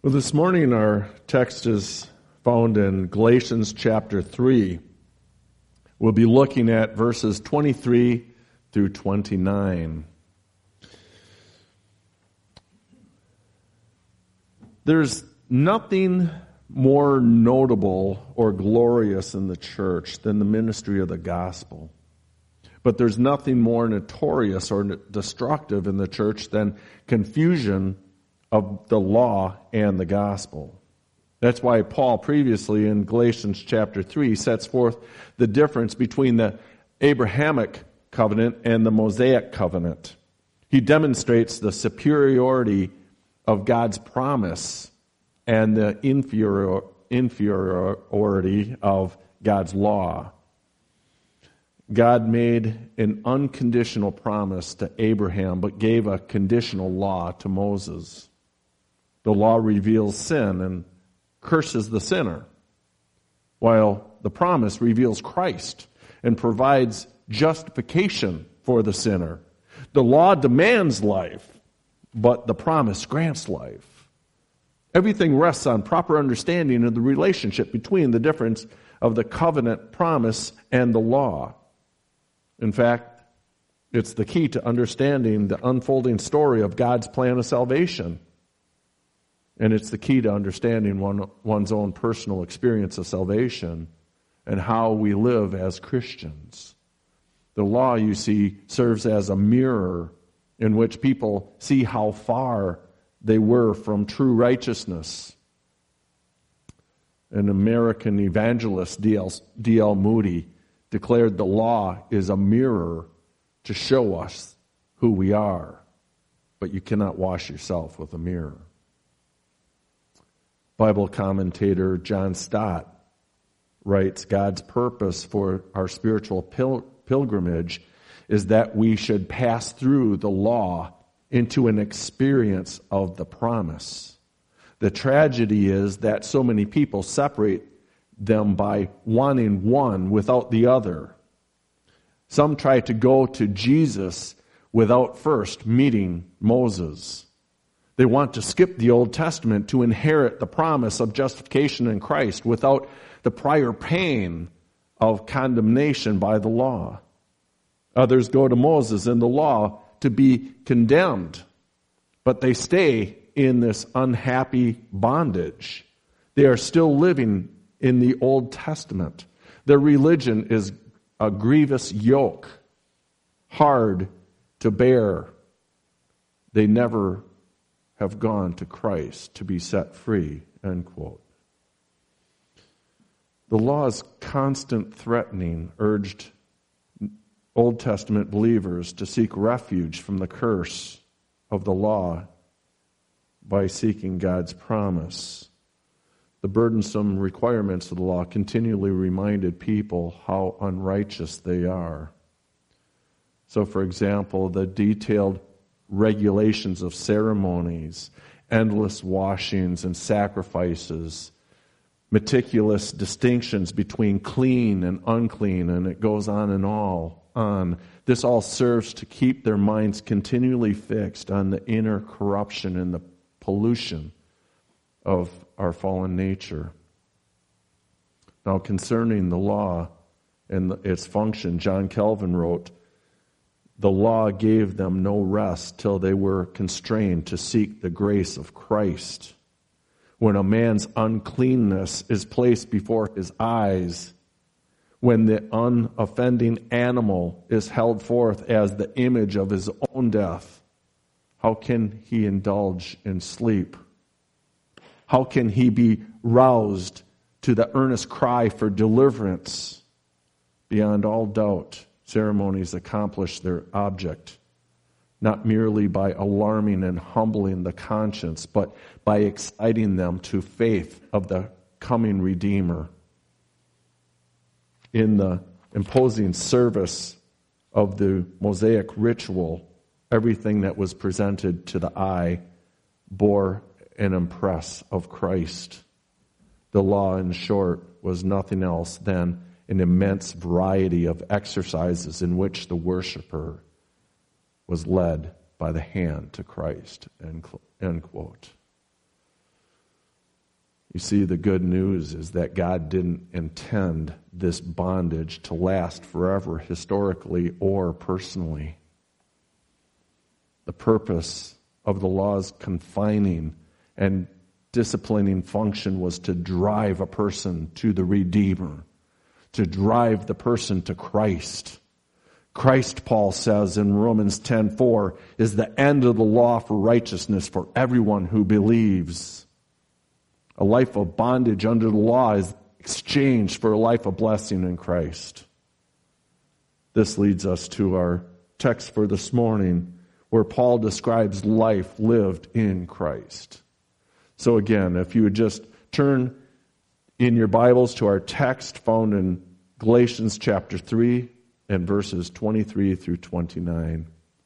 Well, this morning our text is found in Galatians chapter 3. We'll be looking at verses 23 through 29. There's nothing more notable or glorious in the church than the ministry of the gospel. But there's nothing more notorious or destructive in the church than confusion of the law and the gospel. That's why Paul previously in Galatians chapter 3 sets forth the difference between the Abrahamic covenant and the Mosaic covenant. He demonstrates the superiority of God's promise and the inferiority of God's law. God made an unconditional promise to Abraham, but gave a conditional law to Moses. The law reveals sin and curses the sinner, while the promise reveals Christ and provides justification for the sinner. The law demands life, but the promise grants life. Everything rests on proper understanding of the relationship between the difference of the covenant promise and the law. In fact, it's the key to understanding the unfolding story of God's plan of salvation. And it's the key to understanding one's own personal experience of salvation and how we live as Christians. The law, you see, serves as a mirror in which people see how far they were from true righteousness. An American evangelist, D.L. Moody, declared the law is a mirror to show us who we are, but you cannot wash yourself with a mirror. Bible commentator John Stott writes, God's purpose for our spiritual pilgrimage is that we should pass through the law into an experience of the promise. The tragedy is that so many people separate them by wanting one without the other. Some try to go to Jesus without first meeting Moses. They want to skip the Old Testament to inherit the promise of justification in Christ without the prior pain of condemnation by the law. Others go to Moses and the law to be condemned, but they stay in this unhappy bondage. They are still living in the Old Testament. Their religion is a grievous yoke, hard to bear. They never have gone to Christ to be set free, end quote. The law's constant threatening urged Old Testament believers to seek refuge from the curse of the law by seeking God's promise. The burdensome requirements of the law continually reminded people how unrighteous they are. So, for example, the detailed regulations of ceremonies, endless washings and sacrifices, meticulous distinctions between clean and unclean, and it goes on and on. This all serves to keep their minds continually fixed on the inner corruption and the pollution of our fallen nature. Now, concerning the law and its function, John Calvin wrote, the law gave them no rest till they were constrained to seek the grace of Christ. When a man's uncleanness is placed before his eyes, when the unoffending animal is held forth as the image of his own death, how can he indulge in sleep? How can he be roused to the earnest cry for deliverance? Beyond all doubt, ceremonies accomplish their object, not merely by alarming and humbling the conscience, but by exciting them to faith of the coming Redeemer. In the imposing service of the Mosaic ritual, everything that was presented to the eye bore an impress of Christ. The law, in short, was nothing else than an immense variety of exercises in which the worshiper was led by the hand to Christ, end quote. You see, the good news is that God didn't intend this bondage to last forever, historically or personally. The purpose of the law's confining and disciplining function was to drive a person to the Redeemer, to drive the person to Christ. Christ, Paul says in Romans 10:4, is the end of the law for righteousness for everyone who believes. A life of bondage under the law is exchanged for a life of blessing in Christ. This leads us to our text for this morning, where Paul describes life lived in Christ. So again, if you would just turn in your Bibles to our text found in Galatians chapter 3 and verses 23 through 29.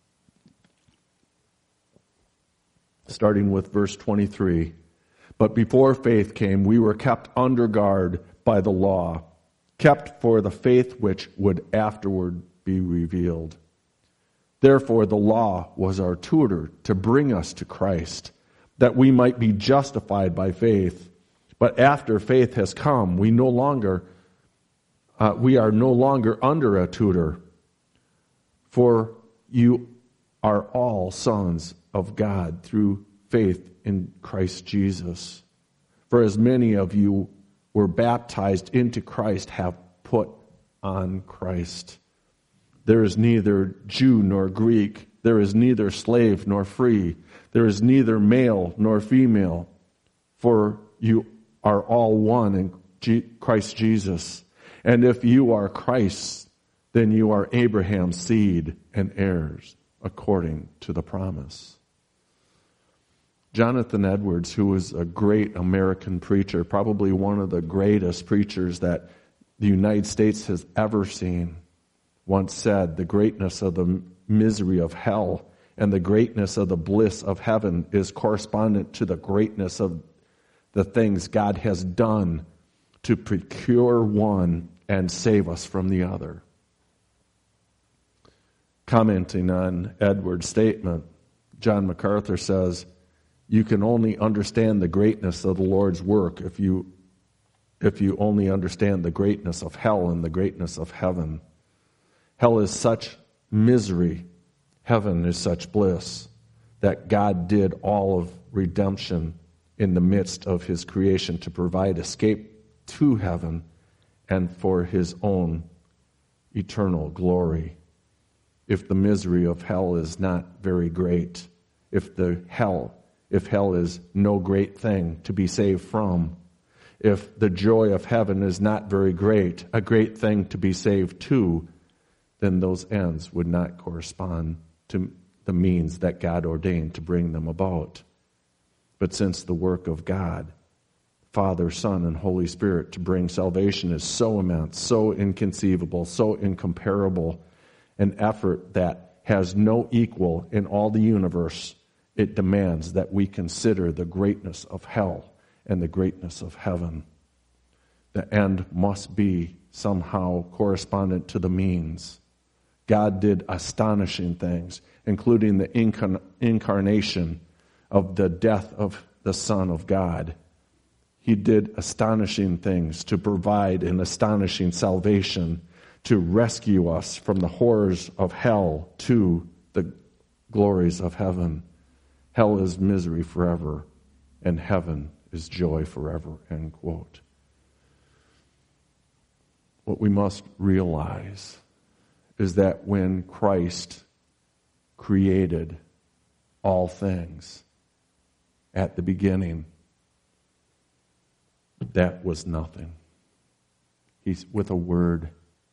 Starting with verse 23. But before faith came, we were kept under guard by the law, kept for the faith which would afterward be revealed. Therefore, the law was our tutor to bring us to Christ, that we might be justified by faith. But after faith has come, we are no longer under a tutor, for you are all sons of God through faith in Christ Jesus. For as many of you were baptized into Christ have put on Christ. There is neither Jew nor Greek. There is neither slave nor free. There is neither male nor female. For you are all one in Christ Jesus. And if you are Christ's, then you are Abraham's seed and heirs according to the promise. Jonathan Edwards, who was a great American preacher, probably one of the greatest preachers that the United States has ever seen, once said, the greatness of the misery of hell and the greatness of the bliss of heaven is correspondent to the greatness of the things God has done to procure one and save us from the other. Commenting on Edwards' statement, John MacArthur says, you can only understand the greatness of the Lord's work if you only understand the greatness of hell and the greatness of heaven. Hell is such misery, heaven is such bliss, that God did all of redemption in the midst of his creation to provide escape to heaven and for his own eternal glory. If the misery of hell is not very great, if hell is no great thing to be saved from, if the joy of heaven is not very great, a great thing to be saved to, then those ends would not correspond to the means that God ordained to bring them about. But since the work of God, Father, Son, and Holy Spirit to bring salvation is so immense, so inconceivable, so incomparable, an effort that has no equal in all the universe, it demands that we consider the greatness of hell and the greatness of heaven. The end must be somehow correspondent to the means. God did astonishing things, including the incarnation of the death of the Son of God. He did astonishing things to provide an astonishing salvation, to rescue us from the horrors of hell to the glories of heaven. Hell is misery forever, and heaven is joy forever, end quote. What we must realize is that when Christ created all things at the beginning, that was nothing. He's with a word,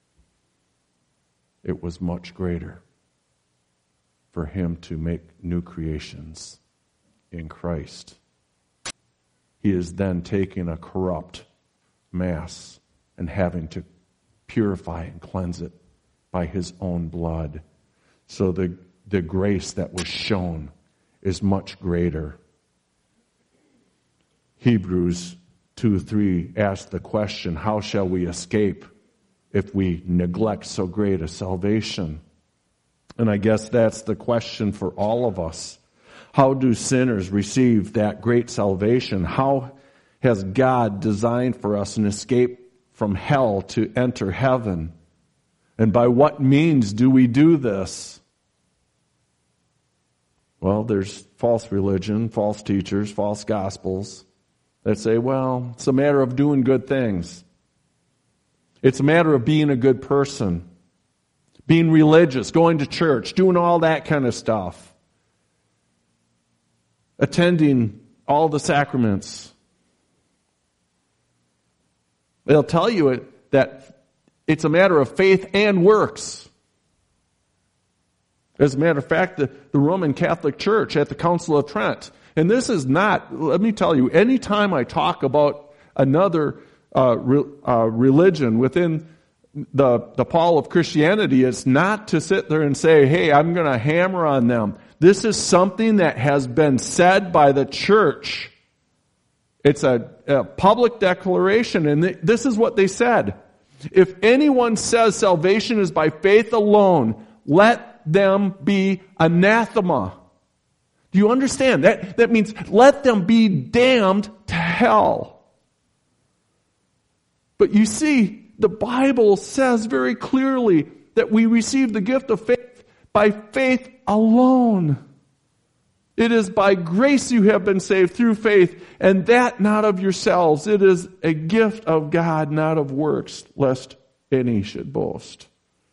it was much greater for him to make new creations in Christ. He is then taking a corrupt mass and having to purify and cleanse it by his own blood. So the grace that was shown is much greater. Hebrews 2:3 asks the question, how shall we escape if we neglect so great a salvation? And I guess that's the question for all of us. How do sinners receive that great salvation? How has God designed for us an escape from hell to enter heaven. And by what means do we do this? Well, there's false religion, false teachers, false gospels that say, well, it's a matter of doing good things. It's a matter of being a good person, being religious, going to church, doing all that kind of stuff, attending all the sacraments. They'll tell you that it's a matter of faith and works. As a matter of fact, the Roman Catholic Church at the Council of Trent, and this is not, let me tell you, anytime I talk about another religion within the pall of Christianity, it's not to sit there and say, hey, I'm going to hammer on them. This is something that has been said by the church. It's a public declaration, and this is what they said. If anyone says salvation is by faith alone, let them be anathema. Do you understand? That means let them be damned to hell. But you see, the Bible says very clearly that we receive the gift of faith by faith alone. It is by grace you have been saved through faith, and that not of yourselves. It is a gift of God, not of works, lest any should boast.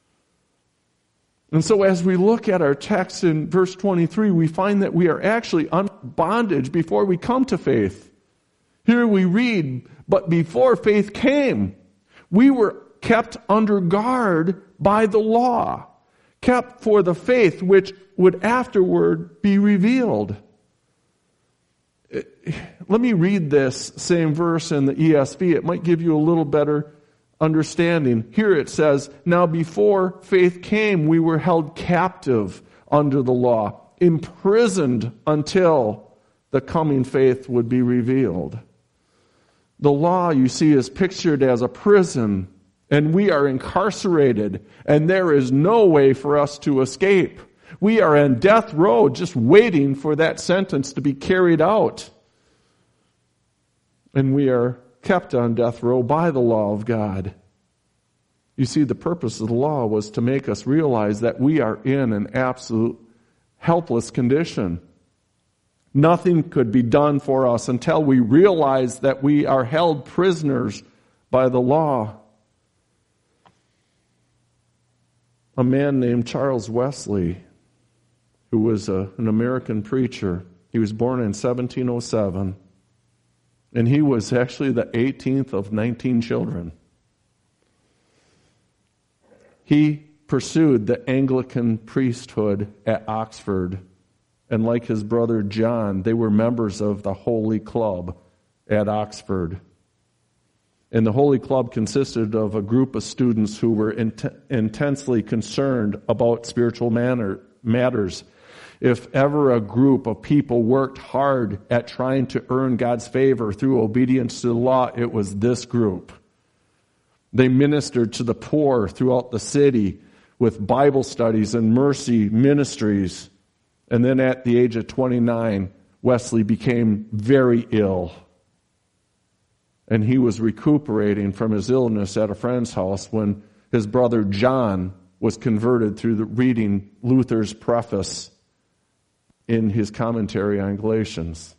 And so as we look at our text in verse 23, we find that we are actually under bondage before we come to faith. Here we read, but before faith came, we were kept under guard by the law, kept for the faith which would afterward be revealed. Let me read this same verse in the ESV. It might give you a little better understanding. Here it says, now before faith came, we were held captive under the law, imprisoned until the coming faith would be revealed. The law, you see, is pictured as a prison, and we are incarcerated, and there is no way for us to escape. We are on death row, just waiting for that sentence to be carried out. And we are kept on death row by the law of God. You see, the purpose of the law was to make us realize that we are in an absolute helpless condition. Nothing could be done for us until we realize that we are held prisoners by the law. A man named Charles Wesley, who was an American preacher, he was born in 1707. And he was actually the 18th of 19 children. He pursued the Anglican priesthood at Oxford. And like his brother John, they were members of the Holy Club at Oxford. And the Holy Club consisted of a group of students who were intensely concerned about spiritual matters. If ever a group of people worked hard at trying to earn God's favor through obedience to the law, it was this group. They ministered to the poor throughout the city with Bible studies and mercy ministries. And then at the age of 29, Wesley became very ill. And he was recuperating from his illness at a friend's house when his brother John was converted through reading Luther's preface in his commentary on Galatians.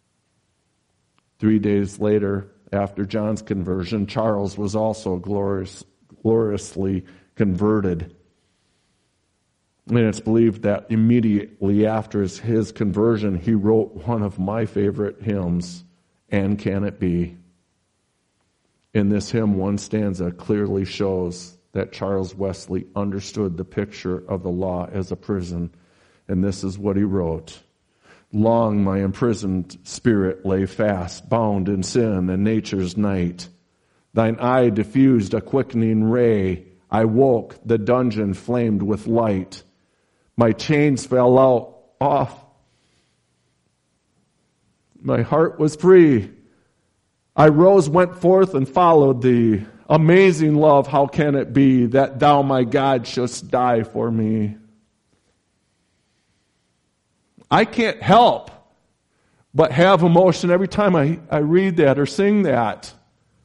3 days later, after John's conversion, Charles was also gloriously converted. And it's believed that immediately after his conversion, he wrote one of my favorite hymns, And Can It Be? In this hymn, one stanza clearly shows that Charles Wesley understood the picture of the law as a prison. And this is what he wrote. Long my imprisoned spirit lay fast, bound in sin and nature's night. Thine eye diffused a quickening ray. I woke, the dungeon flamed with light. My chains fell off. My heart was free. I rose, went forth, and followed thee. Amazing love, how can it be that thou, my God, shouldst die for me? I can't help but have emotion every time I read that or sing that.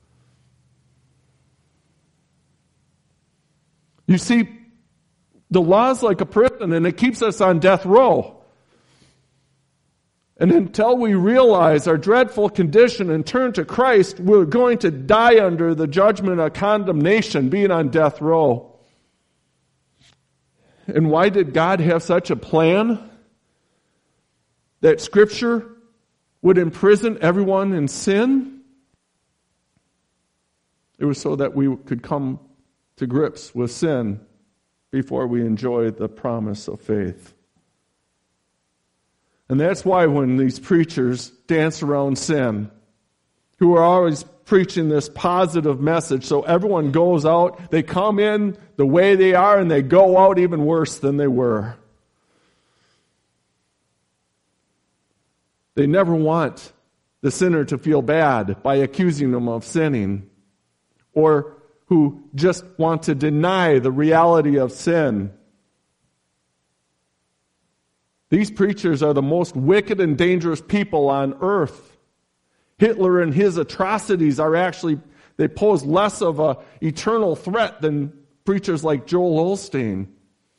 You see, the law is like a prison, and it keeps us on death row. And until we realize our dreadful condition and turn to Christ, we're going to die under the judgment of condemnation, being on death row. And why did God have such a plan that Scripture would imprison everyone in sin? It was so that we could come to grips with sin before we enjoy the promise of faith. And that's why when these preachers dance around sin, who are always preaching this positive message, so everyone goes out, they come in the way they are, and they go out even worse than they were. They never want the sinner to feel bad by accusing them of sinning, or who just want to deny the reality of sin. These preachers are the most wicked and dangerous people on earth. Hitler and his atrocities they pose less of an eternal threat than preachers like Joel Osteen.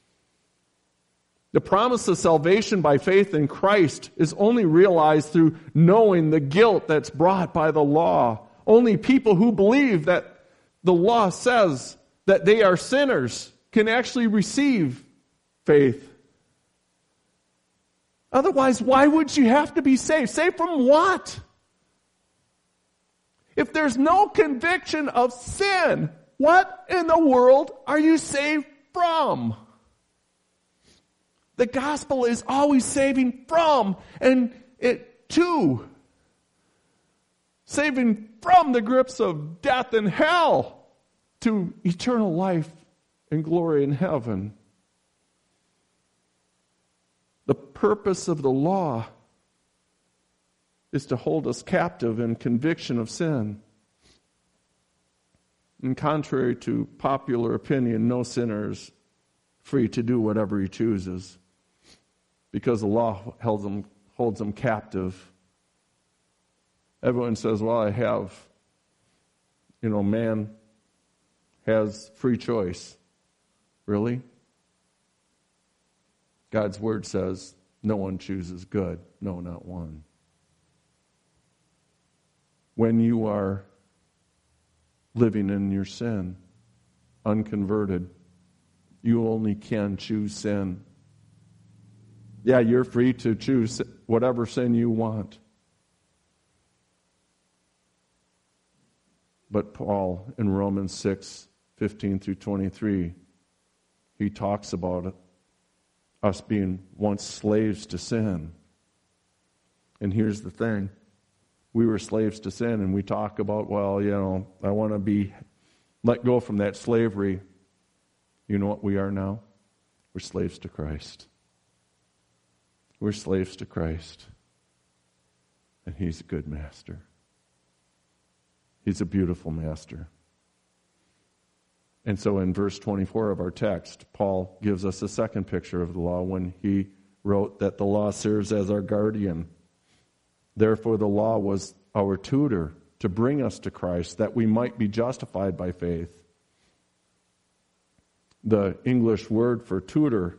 The promise of salvation by faith in Christ is only realized through knowing the guilt that's brought by the law. Only people who believe that the law says that they are sinners can actually receive faith. Otherwise, why would you have to be saved? Saved from what? If there's no conviction of sin, what in the world are you saved from? The gospel is always saving from and it to. Saving from the grips of death and hell to eternal life and glory in heaven. The purpose of the law is to hold us captive in conviction of sin. And contrary to popular opinion, no sinner is free to do whatever he chooses, because the law holds them captive. Everyone says, well, man has free choice. Really? God's word says, no one chooses good, no, not one. When you are living in your sin, unconverted, you only can choose sin. Yeah, you're free to choose whatever sin you want. But Paul, in Romans 6:15 through 23, he talks about it. Us being once slaves to sin. And here's the thing. We were slaves to sin, and we talk about, I want to be let go from that slavery. You know what we are now? We're slaves to Christ. We're slaves to Christ. And He's a good master. He's a beautiful master. And so in verse 24 of our text, Paul gives us a second picture of the law when he wrote that the law serves as our guardian. Therefore, the law was our tutor to bring us to Christ, that we might be justified by faith. The English word for tutor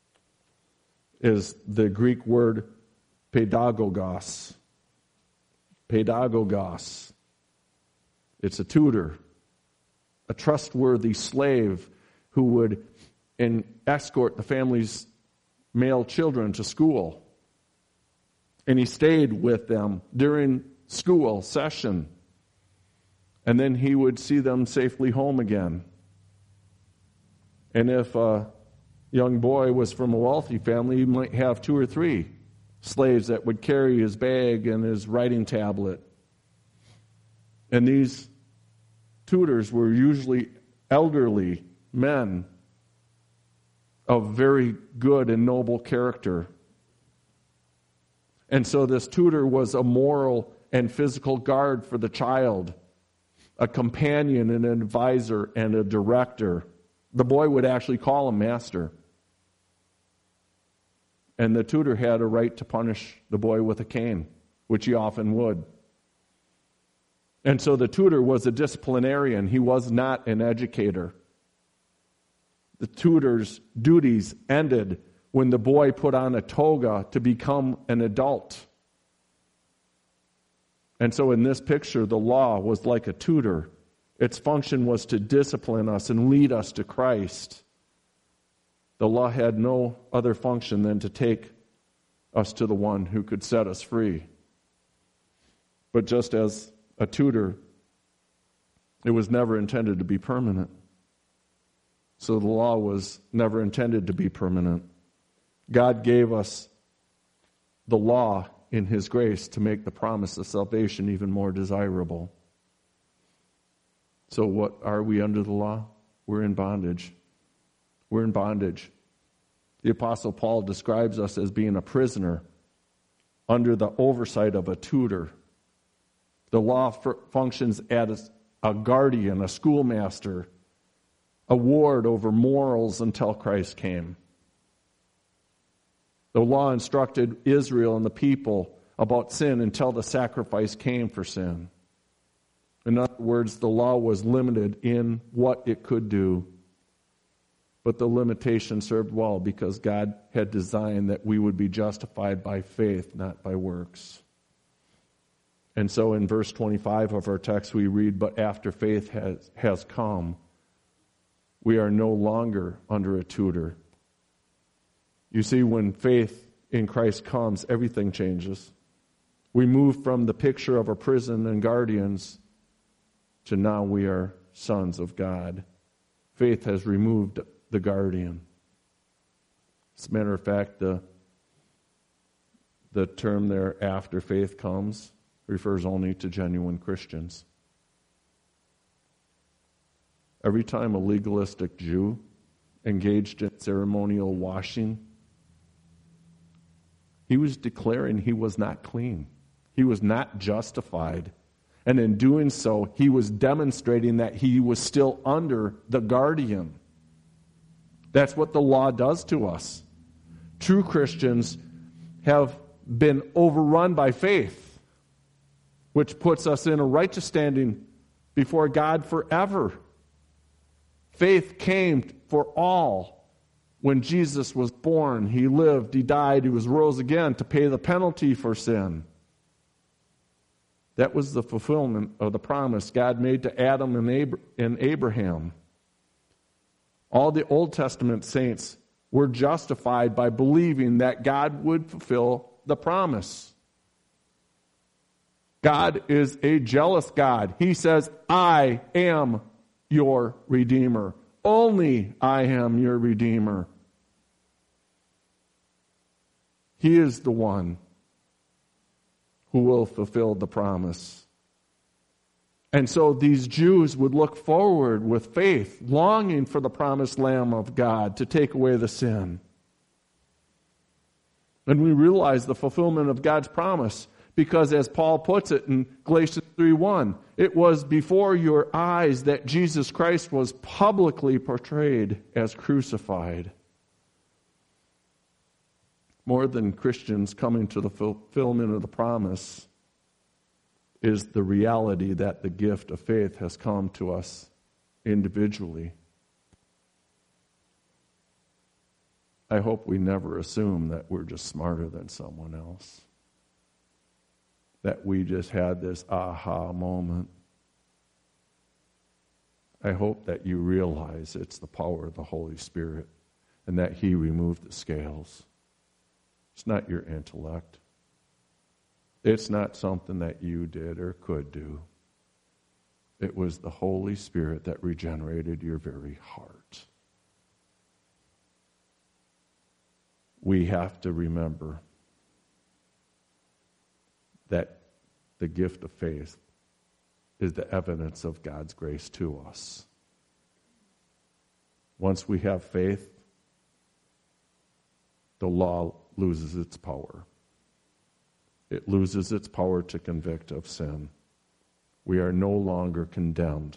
is the Greek word pedagogos. Pedagogos. It's a tutor, a trustworthy slave who would escort the family's male children to school. And he stayed with them during school session. And then he would see them safely home again. And if a young boy was from a wealthy family, he might have 2 or 3 slaves that would carry his bag and his writing tablet. And these tutors were usually elderly men of very good and noble character. And so this tutor was a moral and physical guard for the child, a companion and an advisor and a director. The boy would actually call him master. And the tutor had a right to punish the boy with a cane which he often would. And so the tutor was a disciplinarian. He was not an educator. The tutor's duties ended when the boy put on a toga to become an adult. And so in this picture, the law was like a tutor. Its function was to discipline us and lead us to Christ. The law had no other function than to take us to the one who could set us free. But just as a tutor, it was never intended to be permanent. So the law was never intended to be permanent. God gave us the law in His grace to make the promise of salvation even more desirable. So what are we under the law? We're in bondage. We're in bondage. The Apostle Paul describes us as being a prisoner under the oversight of a tutor. The law functions as a guardian, a schoolmaster, a ward over morals until Christ came. The law instructed Israel and the people about sin until the sacrifice came for sin. In other words, the law was limited in what it could do, but the limitation served well because God had designed that we would be justified by faith, not by works. And so in verse 25 of our text we read, "But after faith has come, we are no longer under a tutor." You see, when faith in Christ comes, everything changes. We move from the picture of a prison and guardians to now we are sons of God. Faith has removed the guardian. As a matter of fact, the term there, "after faith comes," refers only to genuine Christians. Every time a legalistic Jew engaged in ceremonial washing, he was declaring he was not clean. He was not justified. And in doing so, he was demonstrating that he was still under the guardian. That's what the law does to us. True Christians have been overrun by faith, which puts us in a righteous standing before God forever. Faith came for all. When Jesus was born, He lived, He died, He was rose again to pay the penalty for sin. That was the fulfillment of the promise God made to Adam and Abraham. All the Old Testament saints were justified by believing that God would fulfill the promise. God is a jealous God. He says, "I am your Redeemer. Only I am your Redeemer." He is the one who will fulfill the promise. And so these Jews would look forward with faith, longing for the promised Lamb of God to take away the sin. And we realize the fulfillment of God's promise because, as Paul puts it in Galatians 3:1, it was before your eyes that Jesus Christ was publicly portrayed as crucified. More than Christians coming to the fulfillment of the promise is the reality that the gift of faith has come to us individually. I hope we never assume that we're just smarter than someone else, that we just had this aha moment. I hope that you realize it's the power of the Holy Spirit and that He removed the scales. It's not your intellect. It's not something that you did or could do. It was the Holy Spirit that regenerated your very heart. We have to remember that the gift of faith is the evidence of God's grace to us. Once we have faith, the law loses its power. It loses its power to convict of sin. We are no longer condemned.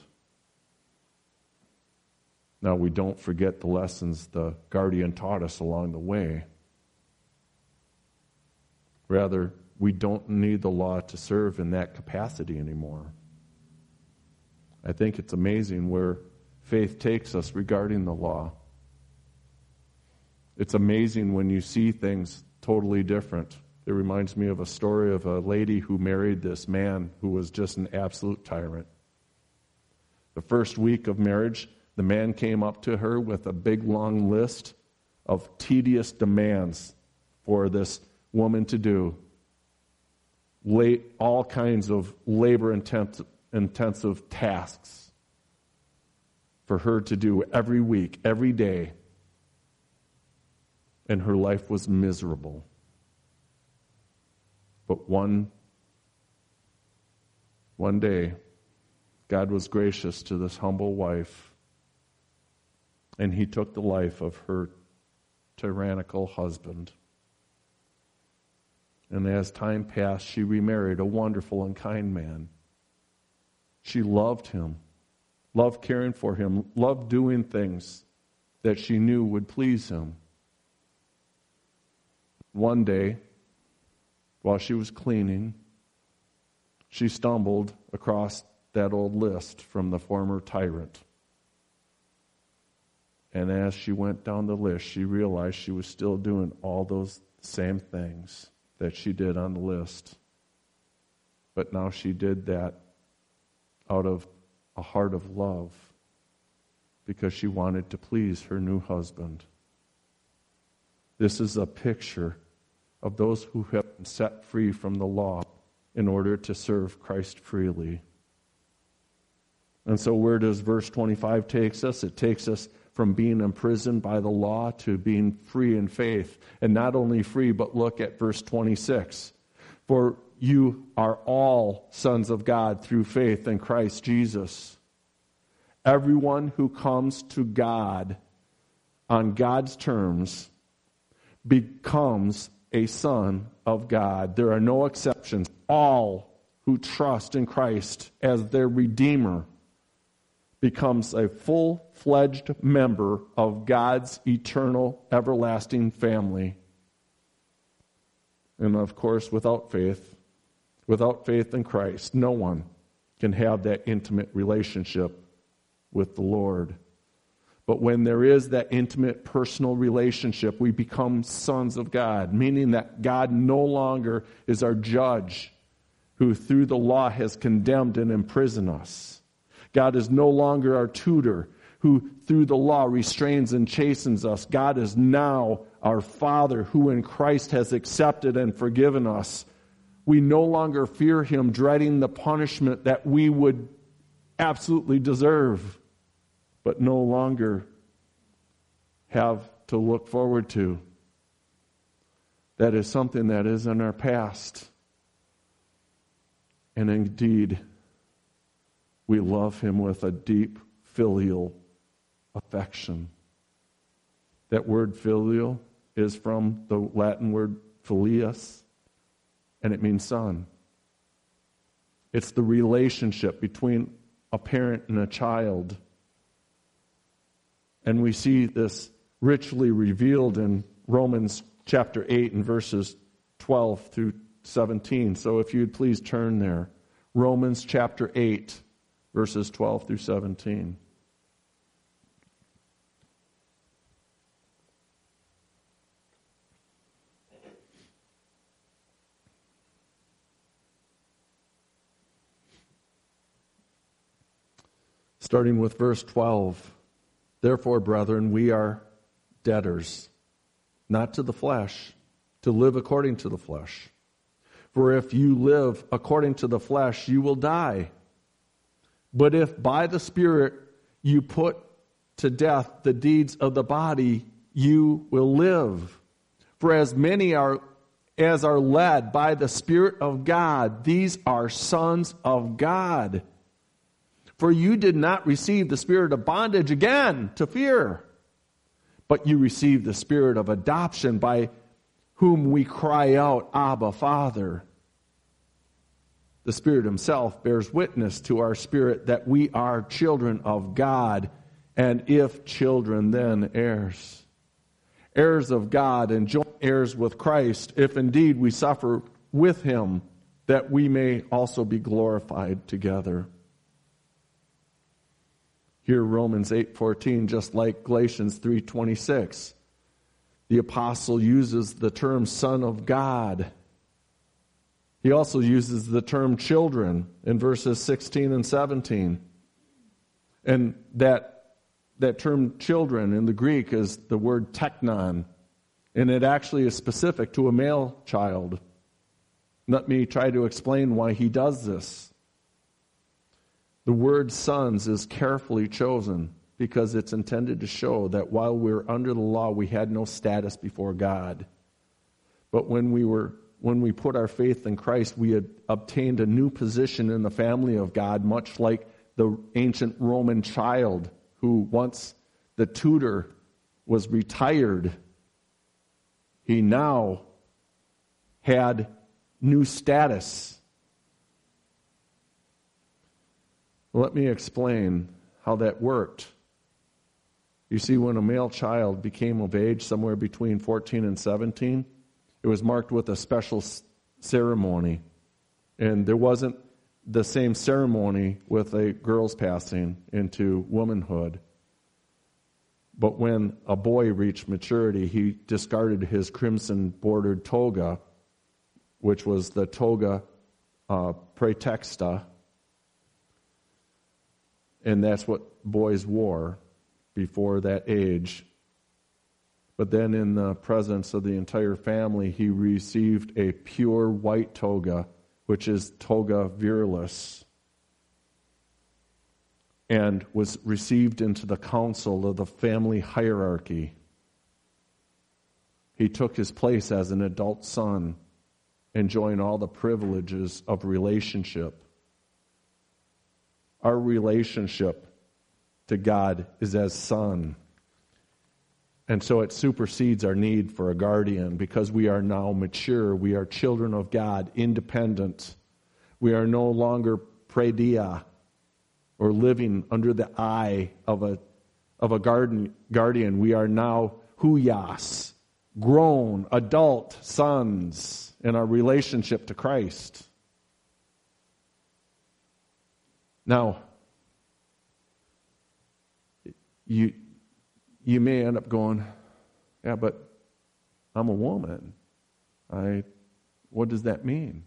Now, we don't forget the lessons the guardian taught us along the way. Rather, we don't need the law to serve in that capacity anymore. I think it's amazing where faith takes us regarding the law. It's amazing when you see things totally different. It reminds me of a story of a lady who married this man who was just an absolute tyrant. The first week of marriage, the man came up to her with a big long list of tedious demands for this woman to do. All kinds of labor-intensive tasks for her to do every week, every day. And her life was miserable. But one day, God was gracious to this humble wife, and he took the life of her tyrannical husband. And as time passed, she remarried a wonderful and kind man. She loved him, loved caring for him, loved doing things that she knew would please him. One day, while she was cleaning, she stumbled across that old list from the former tyrant. And as she went down the list, she realized she was still doing all those same things that she did on the list. But now she did that out of a heart of love because she wanted to please her new husband. This is a picture of those who have been set free from the law in order to serve Christ freely. And so where does verse 25 take us? It takes us from being imprisoned by the law to being free in faith. And not only free, but look at verse 26. For you are all sons of God through faith in Christ Jesus. Everyone who comes to God on God's terms becomes a son of God. There are no exceptions. All who trust in Christ as their Redeemer becomes a full-fledged member of God's eternal, everlasting family. And of course, without faith in Christ, no one can have that intimate relationship with the Lord. But when there is that intimate personal relationship, we become sons of God, meaning that God no longer is our judge who through the law has condemned and imprisoned us. God is no longer our tutor who through the law restrains and chastens us. God is now our Father who in Christ has accepted and forgiven us. We no longer fear him, dreading the punishment that we would absolutely deserve, but no longer have to look forward to. That is something that is in our past. And indeed, we love him with a deep filial affection. That word filial is from the Latin word filius, and it means son. It's the relationship between a parent and a child. And we see this richly revealed in Romans chapter 8 and verses 12 through 17. So if you'd please turn there. Romans chapter 8, verses 12 through 17. Starting with verse 12. Therefore, brethren, we are debtors, not to the flesh, to live according to the flesh. For if you live according to the flesh, you will die. But if by the Spirit you put to death the deeds of the body, you will live. For as many as are led by the Spirit of God, these are sons of God. For you did not receive the spirit of bondage again to fear, but you received the spirit of adoption by whom we cry out, Abba, Father. The Spirit himself bears witness to our spirit that we are children of God, and if children, then heirs. Heirs of God and joint heirs with Christ, if indeed we suffer with him, that we may also be glorified together. Here, Romans 8:14, just like Galatians 3:26, the apostle uses the term Son of God. He also uses the term children in verses 16 and 17. And that term children in the Greek is the word teknon, and it actually is specific to a male child. Let me try to explain why he does this. The word sons is carefully chosen because it's intended to show that while we're under the law, we had no status before God. But when we put our faith in Christ, we had obtained a new position in the family of God, much like the ancient Roman child who, once the tutor was retired, he now had new status. Let me explain how that worked. You see, when a male child became of age, somewhere between 14 and 17, it was marked with a special ceremony. And there wasn't the same ceremony with a girl's passing into womanhood. But when a boy reached maturity, he discarded his crimson-bordered toga, which was the toga praetexta, and that's what boys wore before that age. But then in the presence of the entire family, he received a pure white toga, which is toga virilis, and was received into the council of the family hierarchy. He took his place as an adult son, enjoying all the privileges of relationship. Our relationship to God is as son. And so it supersedes our need for a guardian because we are now mature. We are children of God, independent. We are no longer praedia or living under the eye of a guardian. We are now huios, grown, adult sons in our relationship to Christ. Now, you may end up going, yeah, but I'm a woman. What does that mean?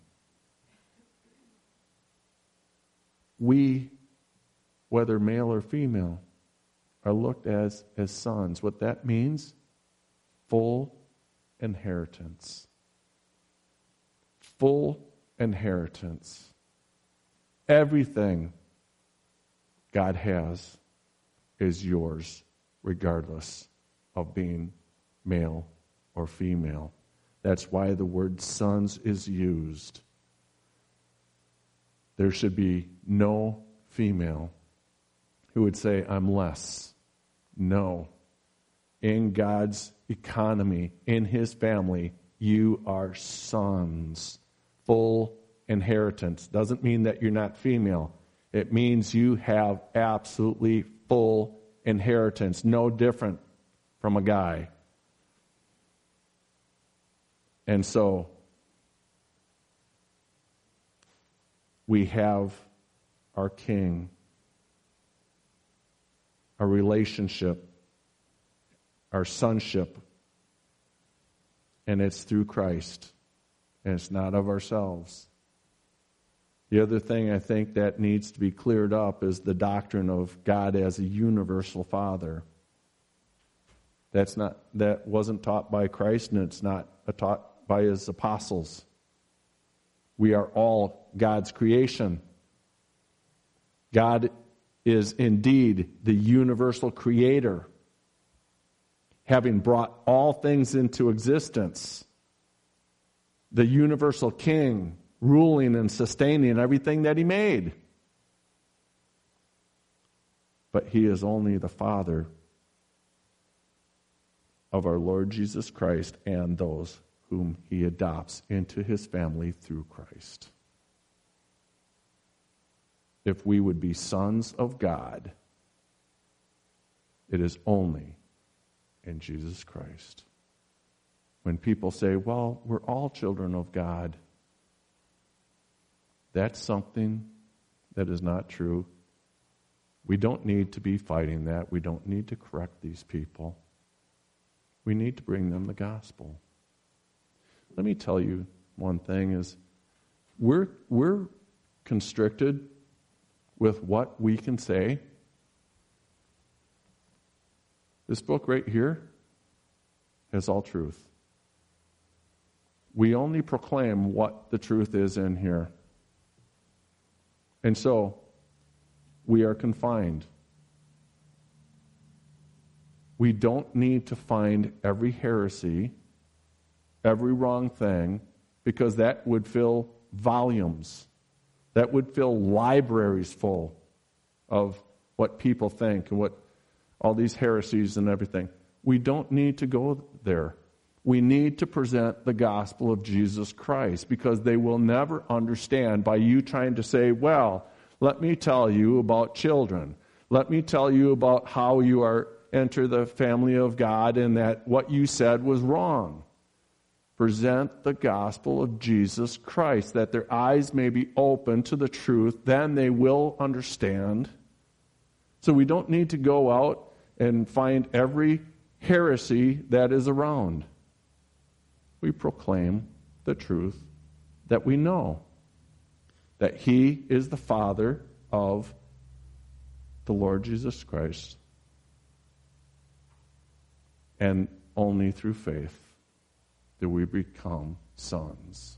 We, whether male or female, are looked as sons. What that means, full inheritance. Full inheritance. Everything God has is yours, regardless of being male or female. That's why the word sons is used. There should be no female who would say, I'm less. No. In God's economy, in His family, you are sons. Full inheritance. Doesn't mean that you're not female. It means you have absolutely full inheritance. No different from a guy. And so, we have our King, our relationship, our sonship, and it's through Christ, and it's not of ourselves. The other thing I think that needs to be cleared up is the doctrine of God as a universal Father. That wasn't taught by Christ, and it's not taught by His apostles. We are all God's creation. God is indeed the universal creator, having brought all things into existence. The universal king, ruling and sustaining everything that He made. But He is only the Father of our Lord Jesus Christ and those whom He adopts into His family through Christ. If we would be sons of God, it is only in Jesus Christ. When people say, well, we're all children of God, that's something that is not true, we don't need to be fighting that. We don't need to correct these people. We need to bring them the gospel. Let me tell you one thing is we're constricted with what we can say. This book right here has all truth. We only proclaim what the truth is in here. And so, we are confined. We don't need to find every heresy, every wrong thing, because that would fill volumes. That would fill libraries full of what people think and what all these heresies and everything. We don't need to go there. We need to present the gospel of Jesus Christ, because they will never understand by you trying to say, well, let me tell you about children. Let me tell you about how you are enter the family of God and that what you said was wrong. Present the gospel of Jesus Christ, that their eyes may be open to the truth. Then they will understand. So we don't need to go out and find every heresy that is around. We proclaim the truth that we know, that He is the Father of the Lord Jesus Christ. And only through faith do we become sons.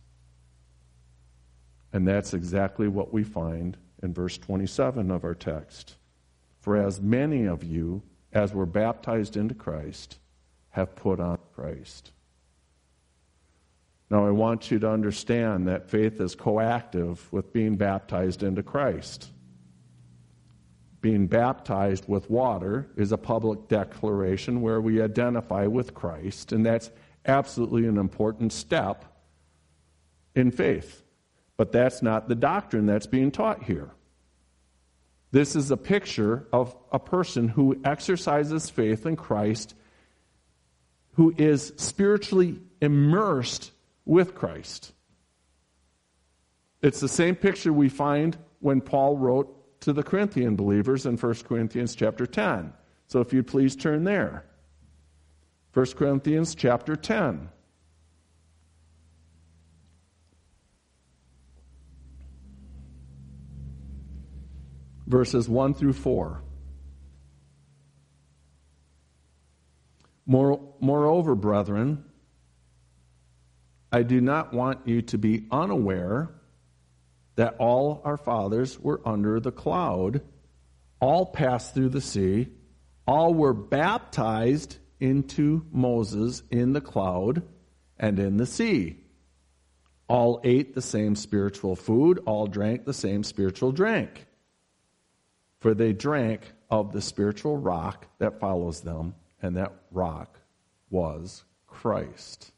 And that's exactly what we find in verse 27 of our text. For as many of you as were baptized into Christ have put on Christ. Now I want you to understand that faith is coactive with being baptized into Christ. Being baptized with water is a public declaration where we identify with Christ, and that's absolutely an important step in faith. But that's not the doctrine that's being taught here. This is a picture of a person who exercises faith in Christ, who is spiritually immersed with Christ. It's the same picture we find when Paul wrote to the Corinthian believers in 1 Corinthians chapter 10. So if you'd please turn there. 1 Corinthians chapter 10. Verses 1 through 4. Moreover, brethren, I do not want you to be unaware that all our fathers were under the cloud, all passed through the sea, all were baptized into Moses in the cloud and in the sea. All ate the same spiritual food, all drank the same spiritual drink. For they drank of the spiritual rock that follows them, and that rock was Christ.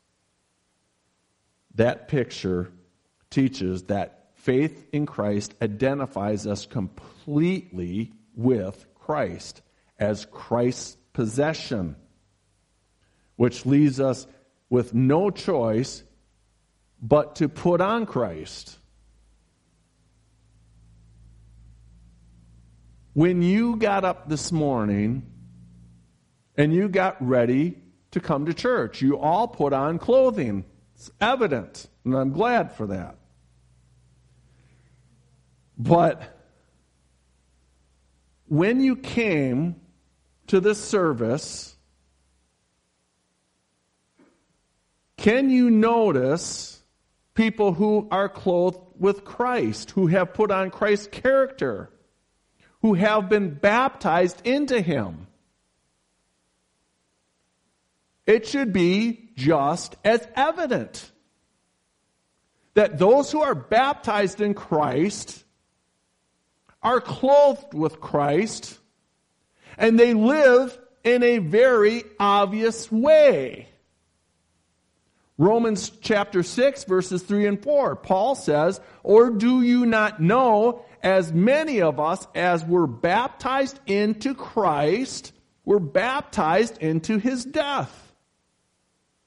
That picture teaches that faith in Christ identifies us completely with Christ as Christ's possession, which leaves us with no choice but to put on Christ. When you got up this morning and you got ready to come to church, you all put on clothing. It's evident, and I'm glad for that. But when you came to this service, can you notice people who are clothed with Christ, who have put on Christ's character, who have been baptized into Him? It should be just as evident that those who are baptized in Christ are clothed with Christ, and they live in a very obvious way. Romans chapter 6, verses 3 and 4, Paul says, or do you not know, as many of us as were baptized into Christ, were baptized into His death?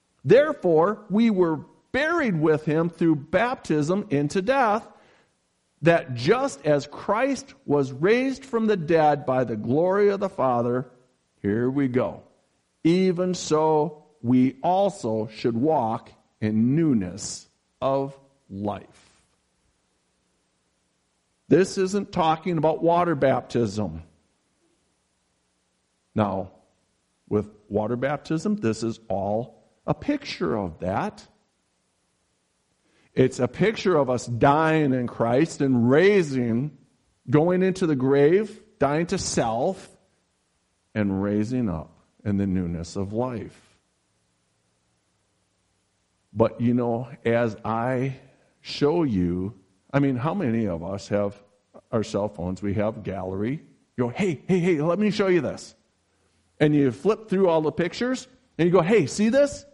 Therefore, we were buried with Him through baptism into death, that just as Christ was raised from the dead by the glory of the Father, here we go, even so we also should walk in newness of life. This isn't talking about water baptism. Now, with water baptism, this is all a picture of that. It's a picture of us dying in Christ and raising, going into the grave, dying to self, and raising up in the newness of life. But as I show you, how many of us have our cell phones? We have gallery. You go, hey, let me show you this. And you flip through all the pictures, and you go, hey, see this?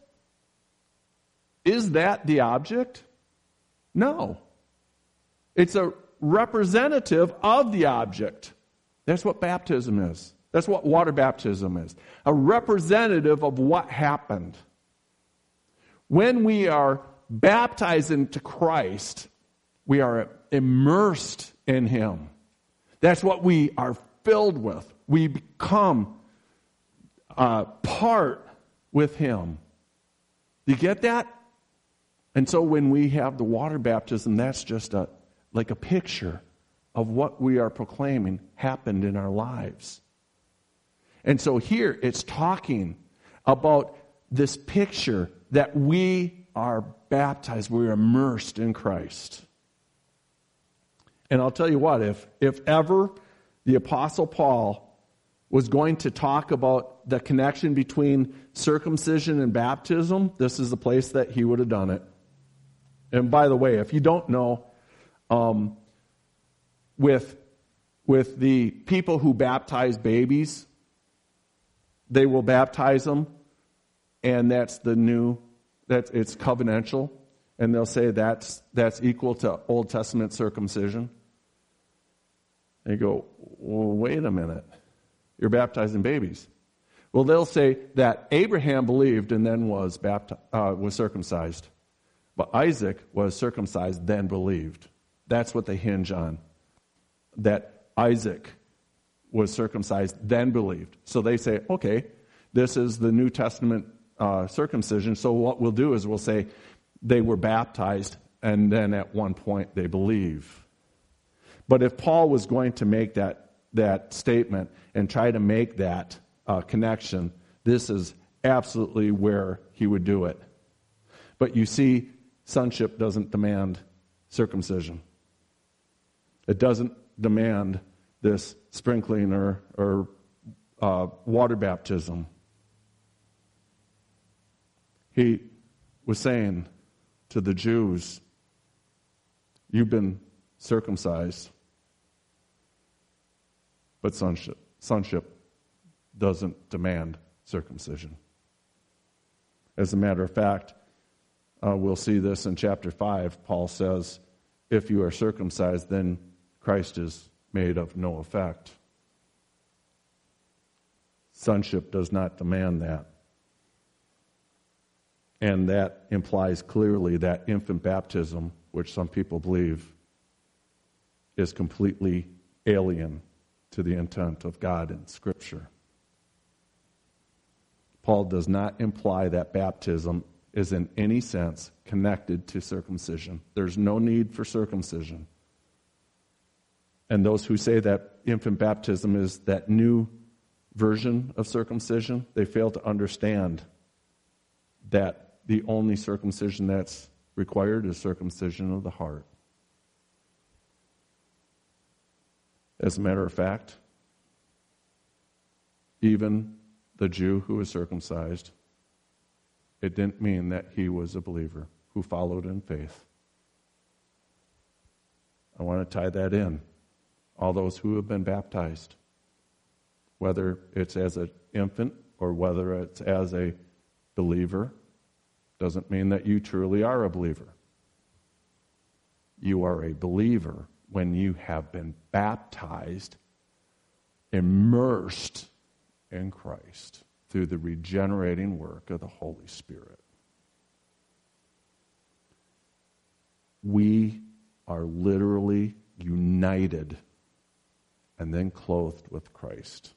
Is that the object? No. It's a representative of the object. That's what baptism is. That's what water baptism is. A representative of what happened. When we are baptized into Christ, we are immersed in Him. That's what we are filled with. We become part with Him. Do you get that? And so when we have the water baptism, that's just like a picture of what we are proclaiming happened in our lives. And so here it's talking about this picture that we are baptized, we're immersed in Christ. And I'll tell you what, if ever the Apostle Paul was going to talk about the connection between circumcision and baptism, this is the place that he would have done it. And by the way, if you don't know, with the people who baptize babies, they will baptize them, and it's covenantal, and they'll say that's equal to Old Testament circumcision. And you go, well, wait a minute. You're baptizing babies. Well, they'll say that Abraham believed and then was circumcised. But Isaac was circumcised, then believed. That's what they hinge on. That Isaac was circumcised, then believed. So they say, okay, this is the New Testament circumcision. So what we'll do is we'll say they were baptized, and then at one point they believe. But if Paul was going to make that statement and try to make that connection, this is absolutely where he would do it. But you see, sonship doesn't demand circumcision. It doesn't demand this sprinkling or water baptism. He was saying to the Jews, you've been circumcised, but sonship doesn't demand circumcision. As a matter of fact, we'll see this in chapter 5. Paul says, if you are circumcised, then Christ is made of no effect. Sonship does not demand that. And that implies clearly that infant baptism, which some people believe, is completely alien to the intent of God in Scripture. Paul does not imply that baptism is in any sense connected to circumcision. There's no need for circumcision. And those who say that infant baptism is that new version of circumcision, they fail to understand that the only circumcision that's required is circumcision of the heart. As a matter of fact, even the Jew who was circumcised, it didn't mean that he was a believer who followed in faith. I want to tie that in. All those who have been baptized, whether it's as an infant or whether it's as a believer, doesn't mean that you truly are a believer. You are a believer when you have been baptized, immersed in Christ through the regenerating work of the Holy Spirit. We are literally united and then clothed with Christ.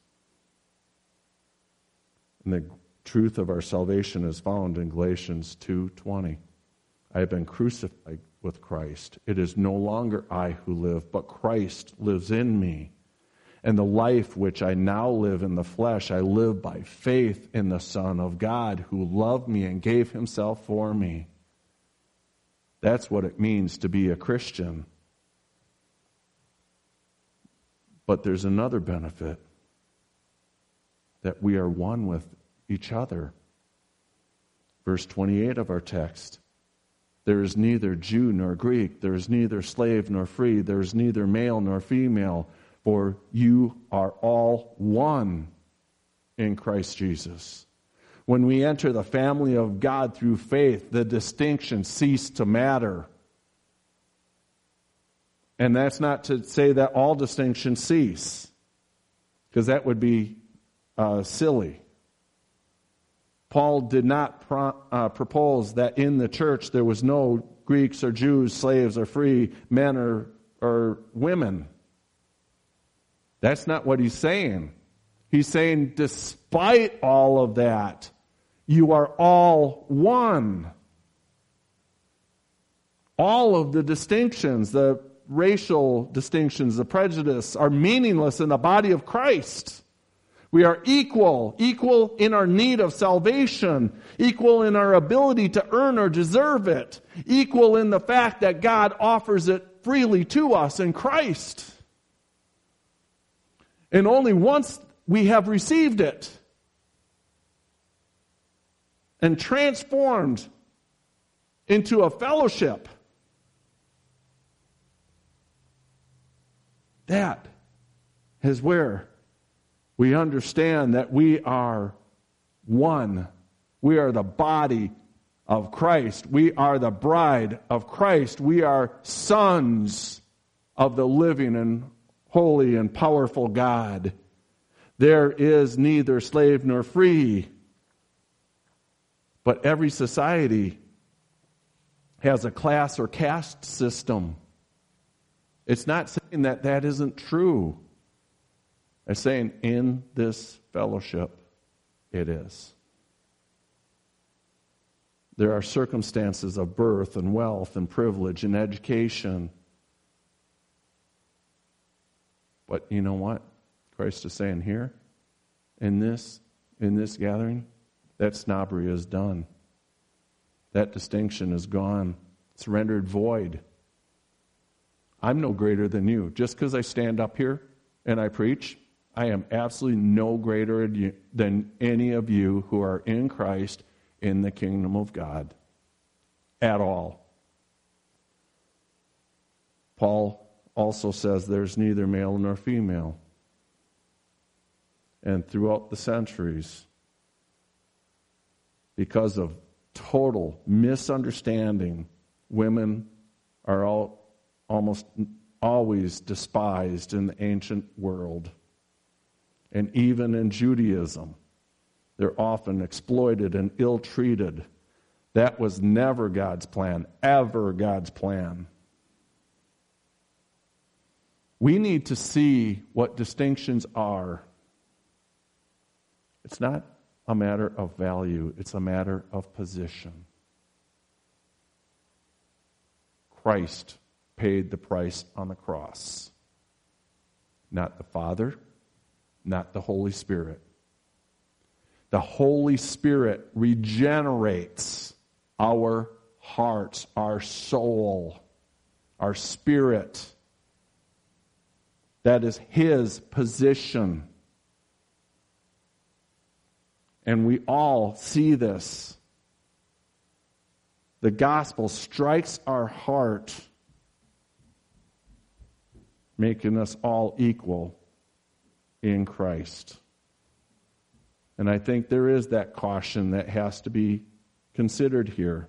And the truth of our salvation is found in Galatians 2:20. I have been crucified with Christ. It is no longer I who live, but Christ lives in me. And the life which I now live in the flesh, I live by faith in the Son of God who loved me and gave himself for me. That's what it means to be a Christian. But there's another benefit, that we are one with each other. Verse 28 of our text. There is neither Jew nor Greek. There is neither slave nor free. There is neither male nor female. For you are all one in Christ Jesus. When we enter the family of God through faith, the distinctions cease to matter. And that's not to say that all distinctions cease, because that would be silly. Paul did not propose that in the church there was no Greeks or Jews, slaves or free, men or women. That's not what he's saying. He's saying, despite all of that, you are all one. All of the distinctions, the racial distinctions, the prejudice, are meaningless in the body of Christ. We are equal in our need of salvation, equal in our ability to earn or deserve it, equal in the fact that God offers it freely to us in Christ. And only once we have received it and transformed into a fellowship, that is where we understand that we are one. We are the body of Christ. We are the bride of Christ. We are sons of the living and holy and powerful God. There is neither slave nor free. But every society has a class or caste system. It's not saying that that isn't true. It's saying in this fellowship, it is. There are circumstances of birth and wealth and privilege and education. But you know what? Christ is saying here, in this gathering, that snobbery is done. That distinction is gone. It's rendered void. I'm no greater than you. Just because I stand up here and I preach, I am absolutely no greater than any of you who are in Christ in the kingdom of God at all. Paul also says there's neither male nor female. And throughout the centuries, because of total misunderstanding, women are almost always despised in the ancient world. And even in Judaism, they're often exploited and ill-treated. That was never God's plan, ever God's plan. We need to see what distinctions are. It's not a matter of value, it's a matter of position. Christ paid the price on the cross. Not the Father, not the Holy Spirit. The Holy Spirit regenerates our hearts, our soul, our spirit. That is His position. And we all see this. The gospel strikes our heart, making us all equal in Christ. And I think there is that caution that has to be considered here.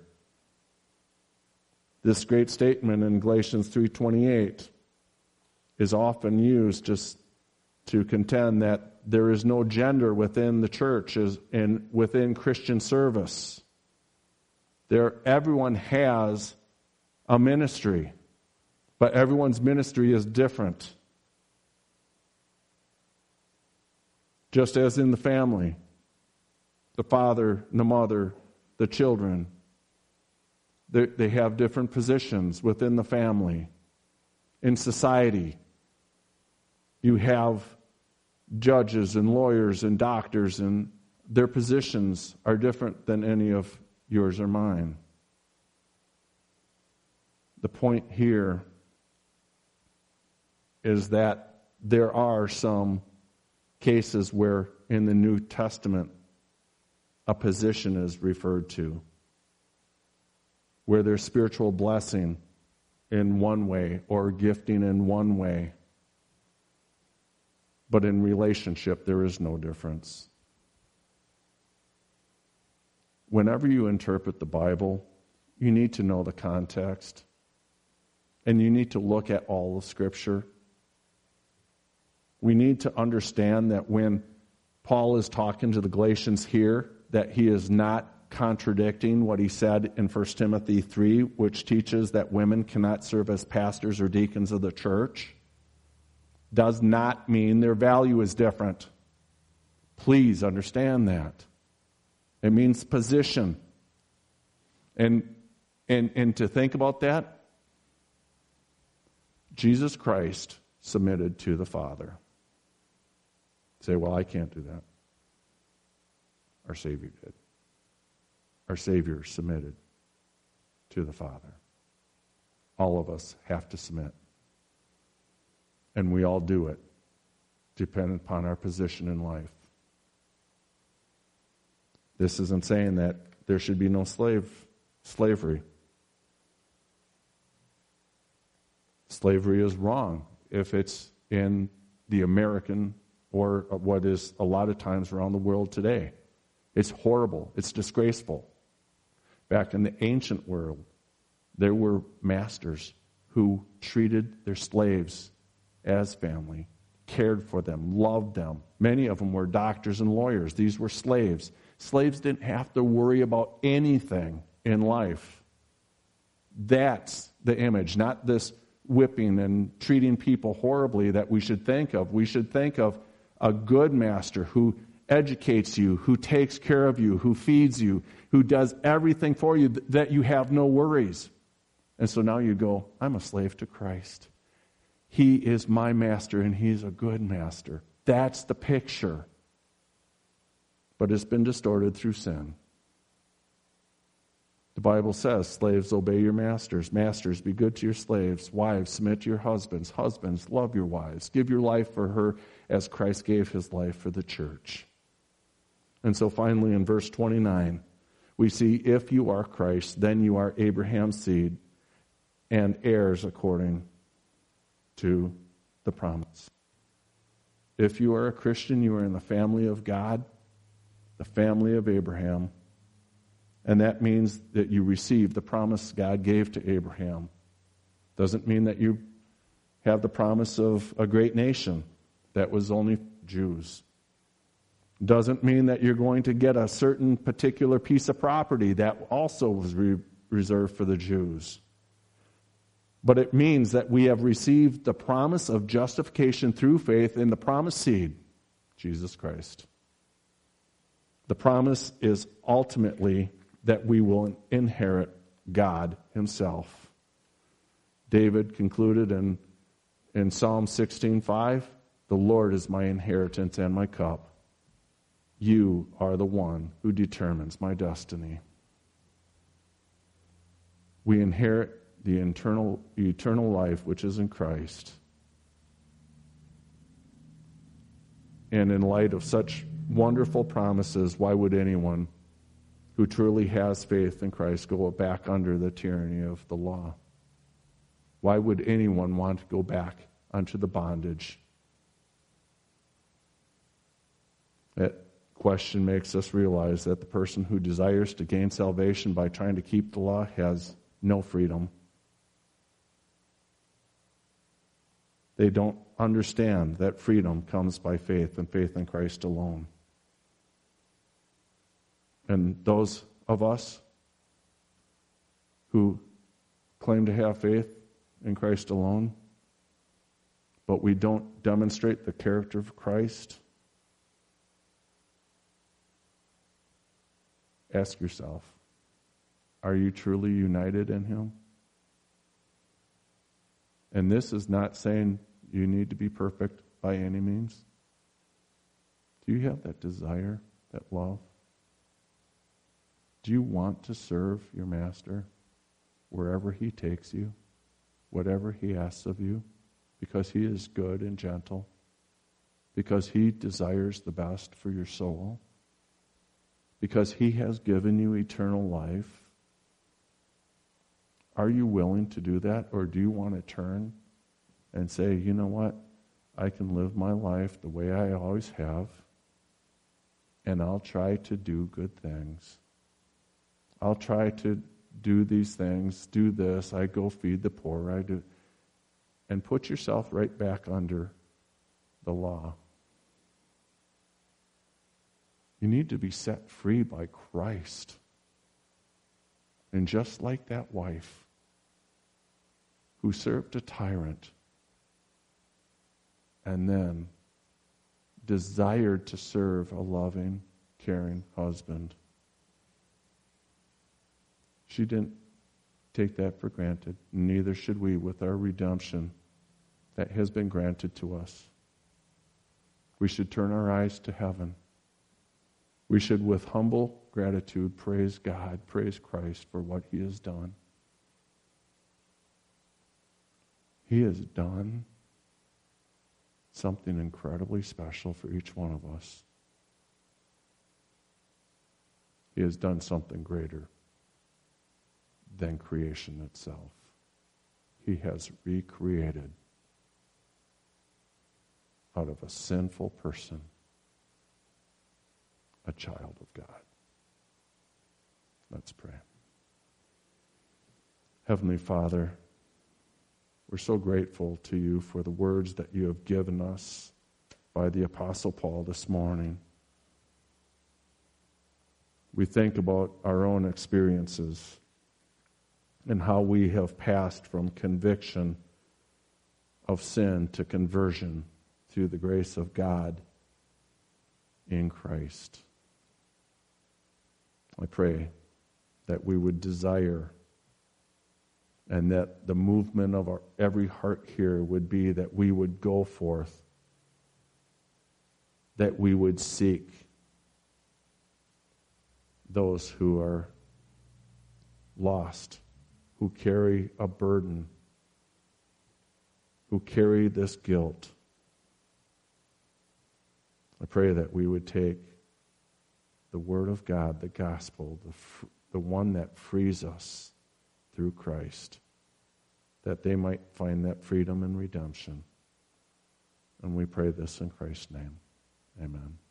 This great statement in Galatians 3:28 is often used just to contend that there is no gender within the church and within Christian service. Everyone has a ministry, But everyone's ministry is different. Just as in the family, the father and the mother, the children, they have different positions within the family. In society, you have judges and lawyers and doctors, and their positions are different than any of yours or mine. The point here is that there are some cases where in the New Testament a position is referred to, where there's spiritual blessing in one way or gifting in one way. But in relationship, there is no difference. Whenever you interpret the Bible, you need to know the context. And you need to look at all of Scripture. We need to understand that when Paul is talking to the Galatians here, that he is not contradicting what he said in 1 Timothy 3, which teaches that women cannot serve as pastors or deacons of the church. Does not mean their value is different. Please understand that. It means position. And to think about that, Jesus Christ submitted to the Father. Say, well, I can't do that. Our Savior did. Our Savior submitted to the Father. All of us have to submit. And we all do it, depending upon our position in life. This isn't saying that there should be no slavery. Slavery is wrong if it's in the American or what is a lot of times around the world today. It's horrible. It's disgraceful. Back in the ancient world, there were masters who treated their slaves as family, cared for them, loved them. Many of them were doctors and lawyers. These were slaves. Slaves didn't have to worry about anything in life. That's the image, not this whipping and treating people horribly that we should think of. We should think of a good master who educates you, who takes care of you, who feeds you, who does everything for you, that you have no worries. And so now you go, I'm a slave to Christ. He is my master, and he's a good master. That's the picture. But it's been distorted through sin. The Bible says, slaves, obey your masters. Masters, be good to your slaves. Wives, submit to your husbands. Husbands, love your wives. Give your life for her as Christ gave his life for the church. And so finally in verse 29, we see, if you are Christ, then you are Abraham's seed and heirs according to the promise. If you are a Christian, you are in the family of God, the family of Abraham. And that means that you receive the promise God gave to Abraham. Doesn't mean that you have the promise of a great nation that was only Jews. Doesn't mean that you're going to get a certain particular piece of property that also was reserved for the Jews. But it means that we have received the promise of justification through faith in the promised seed, Jesus Christ. The promise is ultimately that we will inherit God himself. David concluded in Psalm 16:5, the Lord is my inheritance and my cup. You are the one who determines my destiny. We inherit the eternal life which is in Christ. And in light of such wonderful promises, why would anyone who truly has faith in Christ go back under the tyranny of the law? Why would anyone want to go back unto the bondage? That question makes us realize that the person who desires to gain salvation by trying to keep the law has no freedom. They don't understand that freedom comes by faith and faith in Christ alone. And those of us who claim to have faith in Christ alone, but we don't demonstrate the character of Christ, ask yourself, are you truly united in him? And this is not saying you need to be perfect by any means. Do you have that desire, that love? Do you want to serve your master wherever he takes you, whatever he asks of you, because he is good and gentle, because he desires the best for your soul, because he has given you eternal life? Are you willing to do that, or do you want to turn and say, you know what, I can live my life the way I always have, and I'll try to do good things. I'll try to do these things, do this, I go feed the poor, I do, and put yourself right back under the law. You need to be set free by Christ. And just like that wife who served a tyrant and then desired to serve a loving, caring husband, she didn't take that for granted. Neither should we with our redemption that has been granted to us. We should turn our eyes to heaven. We should, with humble gratitude, praise God, praise Christ for what he has done. He has done something incredibly special for each one of us. He has done something greater than creation itself. He has recreated out of a sinful person a child of God. Let's pray. Heavenly Father, we're so grateful to you for the words that you have given us by the Apostle Paul this morning. We think about our own experiences and how we have passed from conviction of sin to conversion through the grace of God in Christ. I pray that we would desire, and that the movement of every heart here would be that we would go forth, that we would seek those who are lost, who carry a burden, who carry this guilt. I pray that we would take the Word of God, the gospel, the one that frees us through Christ, that they might find that freedom and redemption. And we pray this in Christ's name. Amen.